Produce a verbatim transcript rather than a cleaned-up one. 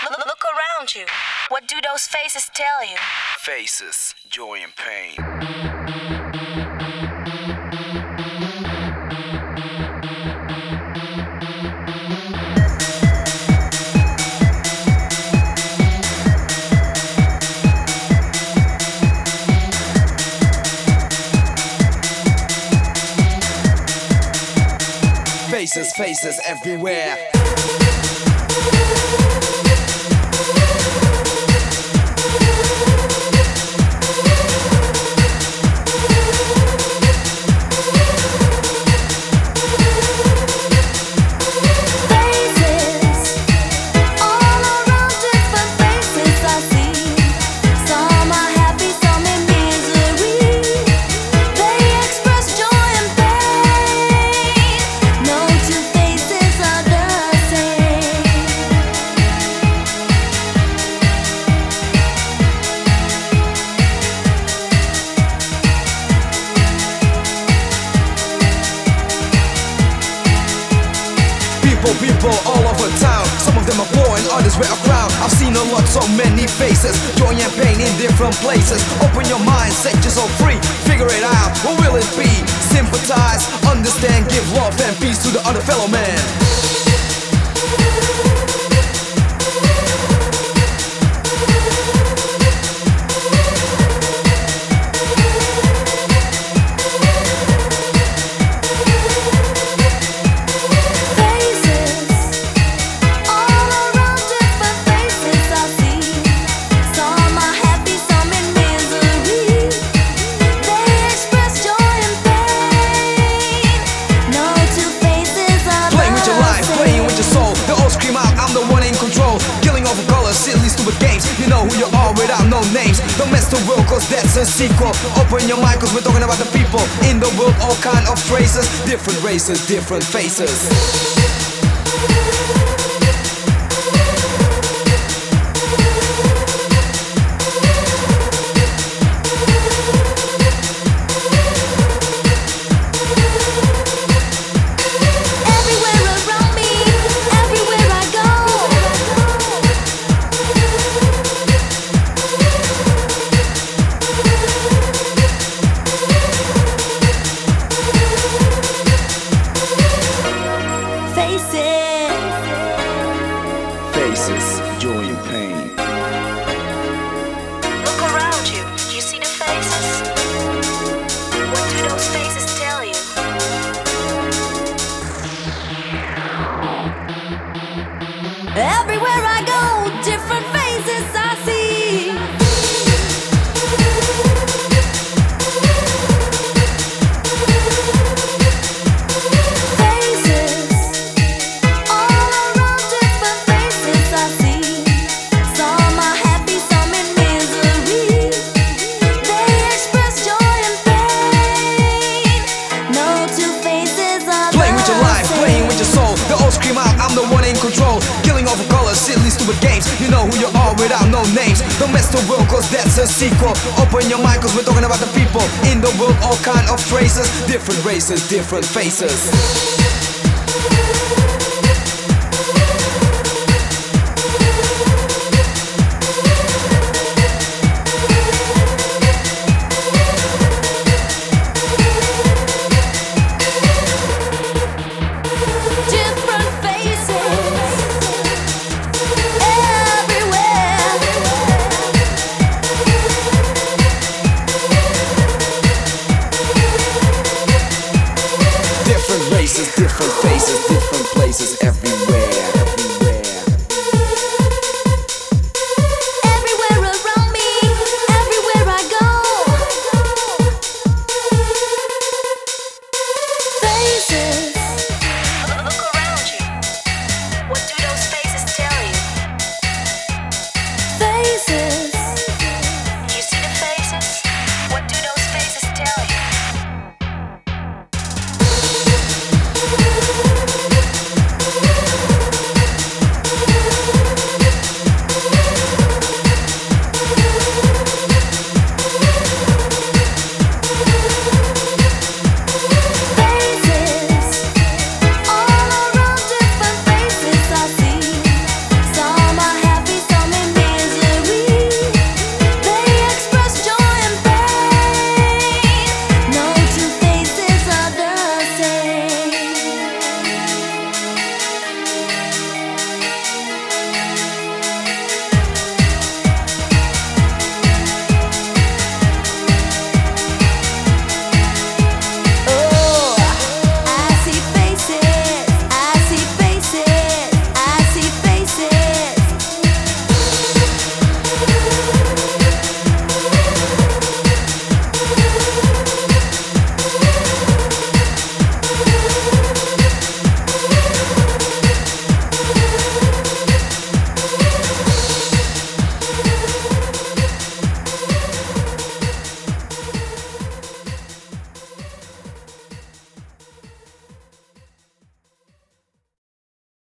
Look around you. What do those faces tell you? Faces, joy and pain. Faces, faces everywhere. People all over town, some of them are poor and others wear a crown. I've seen a lot, so many faces, joy and pain in different places. Open your mind, set yourself free, figure it out, what will it be? Sympathize, understand, give love and peace to the other fellow man. You know who you are without no names. Don't mess the world cause that's a sequel. Open your mind cause we're talking about the people in the world, all kind of races, different races, different faces. Faces, joy and pain. Look around you. Do you see the faces? What do those faces tell you? Everywhere I go, different faces I see. I'm the one in control, killing over colors, silly stupid games. You know who you are without no names. Don't mess the world cause that's a sequel. Open your mind cause we're talking about the people in the world, all kind of races, different races, different faces.